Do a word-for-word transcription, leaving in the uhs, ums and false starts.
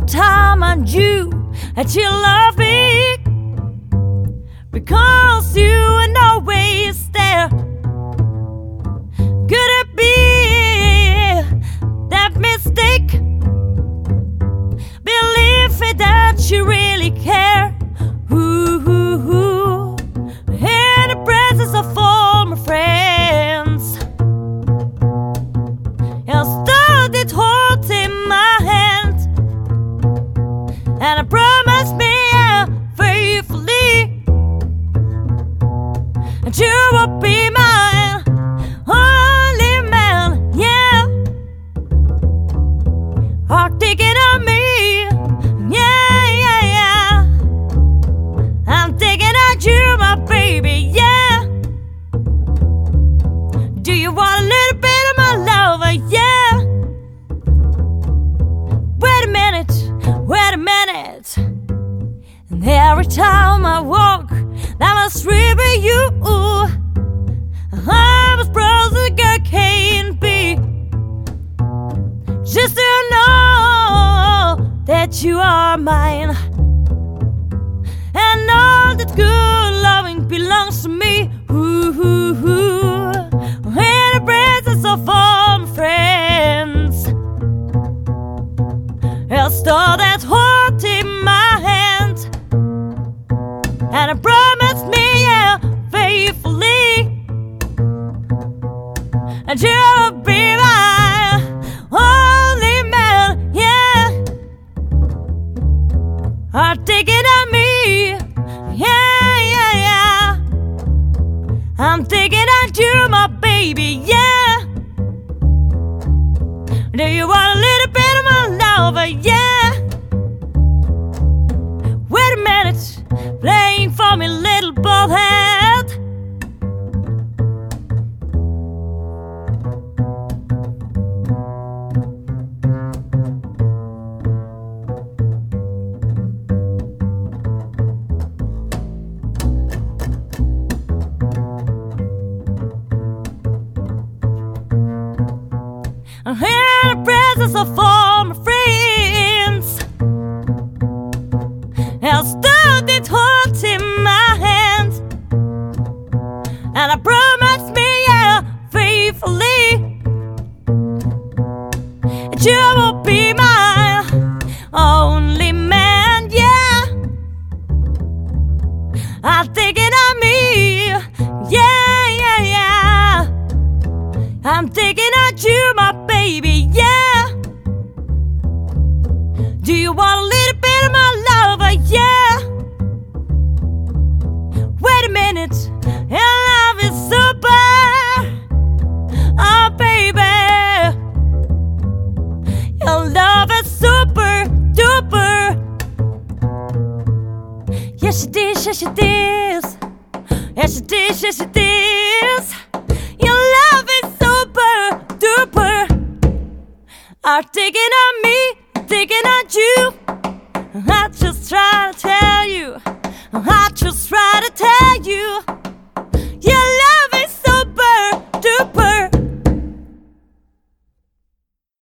time I knew that you love me, because you were always there. Could it be that mistake? Believe it that you really care. Ooh, ooh, ooh. In the presence of all my friends, I started holding my hand, and I promised me faithfully that you will be mine, only man, yeah. Heart thinking of me, yeah, yeah, yeah. I'm thinking of you, my baby, yeah. Do you want a little bit of my love, yeah? Wait a minute, wait a minute. And every time I walk down the street with you, I'm as proud as I can be, just to know that you are mine, and all that good loving belongs to me. Ooh, ooh, ooh. In the presence of all my friends, I'll start that heart in my hand, and I promise me, yeah, faithfully, and you'll be my only man, yeah. Heart thinking of me, yeah, yeah, yeah. I'm thinking of you, my baby, yeah. Do you want a little bit of my love, yeah? Wait a minute, playing for me, little bald head. I'm here in the presence of all my friends, I started holding my hand, and I promised me, yeah, faithfully, that you will be my only man, yeah. I'm thinking of me, yeah, yeah, yeah. I'm thinking of you, my baby, yeah. Do you want a little bit of my love, yeah? Wait a minute, your love is super, oh baby. Your love is super duper. Yes it is, yes it is. Yes it is, yes it is. Your love is super duper. Are thinking of me, thinking of you. I just try to tell